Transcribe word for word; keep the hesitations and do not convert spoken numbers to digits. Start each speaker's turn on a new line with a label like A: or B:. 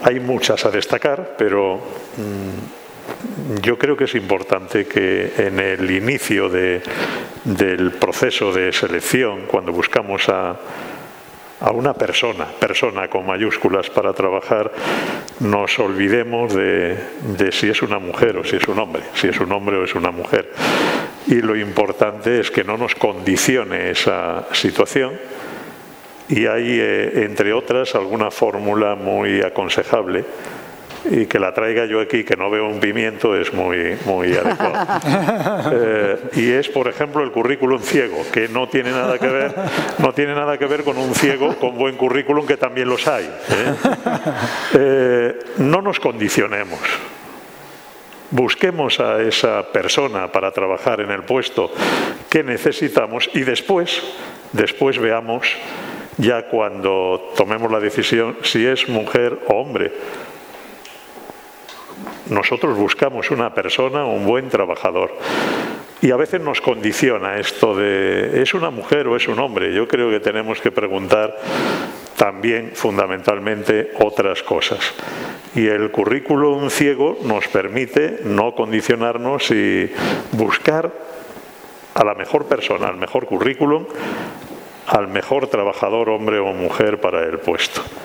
A: Hay muchas a destacar, pero mmm, yo creo que es importante que en el inicio de, del proceso de selección, cuando buscamos a, a una persona, persona con mayúsculas para trabajar, nos olvidemos de, de si es una mujer o si es un hombre, si es un hombre o es una mujer. Y lo importante es que no nos condicione esa situación. Y hay, eh, entre otras, alguna fórmula muy aconsejable, y que la traiga yo aquí, que no veo un pimiento, es muy, muy adecuado. Eh, y es, por ejemplo, el currículum ciego, que no tiene nada que ver, no tiene nada que ver con un ciego con buen currículum, que también los hay. ¿eh? Eh, no nos condicionemos. Busquemos a esa persona para trabajar en el puesto que necesitamos y después, después veamos, ya cuando tomemos la decisión, si es mujer o hombre. Nosotros buscamos una persona, un buen trabajador. Y a veces nos condiciona esto de, ¿es una mujer o es un hombre? Yo creo que tenemos que preguntar también, fundamentalmente, otras cosas. Y el currículum ciego nos permite no condicionarnos y buscar a la mejor persona, al mejor currículum, al mejor trabajador, hombre o mujer, para el puesto.